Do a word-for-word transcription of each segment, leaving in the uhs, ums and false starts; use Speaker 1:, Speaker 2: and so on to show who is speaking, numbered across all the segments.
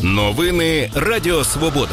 Speaker 1: Новини Радіо Свобода.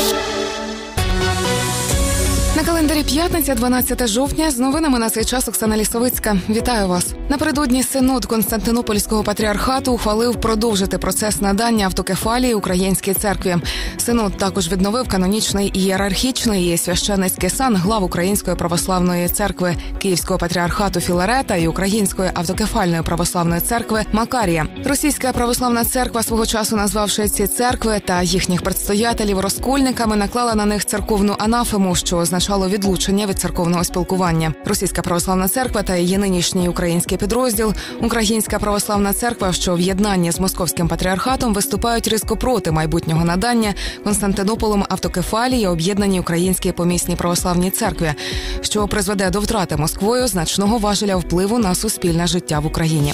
Speaker 2: На календарі п'ятниця, дванадцяте жовтня. З новинами на цей час Оксана Лісовицька. Вітаю вас. Напередодні Синод Константинопольського патріархату ухвалив продовжити процес надання автокефалії Українській церкві. Синод також відновив канонічний ієрархічний і священницький сан глав Української православної церкви Київського патріархату Філарета і Української автокефальної православної церкви Макарія. Російська православна церква, свого часу назвавши ці церкви та їхніх предстоятелів розкольниками, наклала на них церковну анафему, що означало відлучення від церковного спілкування. Російська православна церква та її нинішній український підрозділ Українська православна церква, що в єднанні з московським патріархатом виступають різко проти майбутнього надання Константинополем автокефалії об'єднаній Українській помісній православній церкві, що призведе до втрати Москвою значного важеля впливу на суспільне життя в Україні.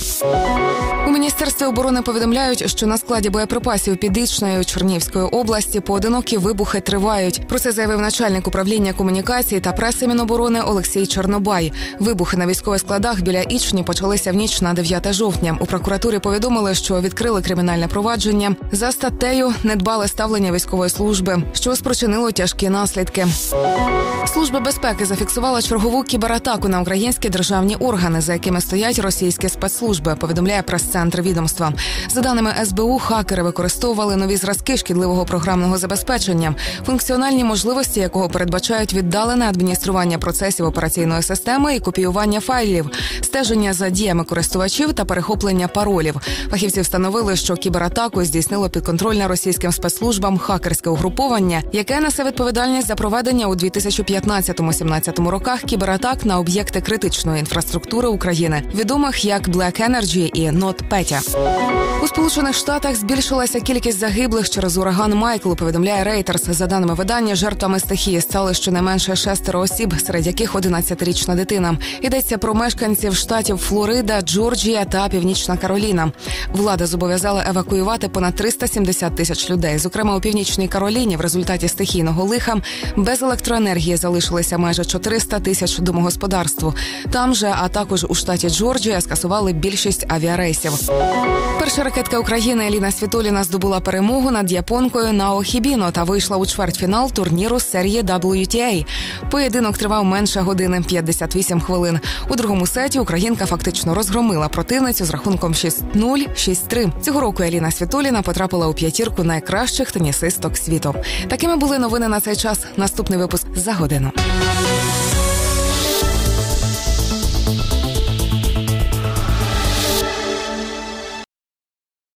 Speaker 2: У Міністерстві оборони повідомляють, що на складі боєприпасів Північної Чернігівської області поодинокі вибухи тривають. Про це заявив начальник управління комунікації та преси Міноборони Олексій Чорнобай. Вибухи на військових складах біля Ічні почалися в ніч на дев'яте жовтня. У прокуратурі повідомили, що відкрили кримінальне провадження за статтею «Недбале ставлення військової служби», що спричинило тяжкі наслідки. Служба безпеки зафіксувала чергову кібератаку на українські державні органи, за якими стоять російські спецслужби, повідомляє прес-центр відомства. За даними ес бе у, хакери використовували нові зразки шкідливого програмного забезпечення, функціональні можливості якого передбачають віддалене адміністрування процесів операційної системи і копіювання файлів, стеження за діями користувачів та перехоплення паролів. Фахівці встановили, що кібератаку здійснило підконтрольне російським спецслужбам хакерське угруповання, яке несе відповідальність за проведення у дві тисячі п'ятнадцятому-сімнадцятому роках кібератак на об'єкти критичної інфраструктури України, відомих як Black Energy і NotPetya. У Сполучених Штатах збільшилася кількість загиблих через ураган Майкл, повідомляє Reuters. За даними видання, жертвами стихії стали щонайменше шестеро осіб, серед яких одинадцятирічна дитина. Йдеться про мешканців штатів Флорида, Джорджія та Північна Кароліна. Влада зобов'язала евакуювати понад триста сімдесят тисяч людей. Зокрема, у Північній Кароліні в результаті стихійного лиха без електроенергії залишилися майже чотириста тисяч домогосподарств. Там же, а також у штаті Джорджія, скасували більшість авіарейсів. Перша ракетка України Еліна Світоліна здобула перемогу над японкою Нао Хібіно та вийшла у чвертьфінал турніру серії дабл ю ті ей. Поєдинок тривав менше години – п'ятдесят вісім хвилин. У другому сеті українка фактично розгромила противницю з рахунком шість нуль - шість три. Цього року Еліна Світоліна потрапила у п'ятірку найкращих тенісисток світу. Такими були новини на цей час. Наступний випуск за годину.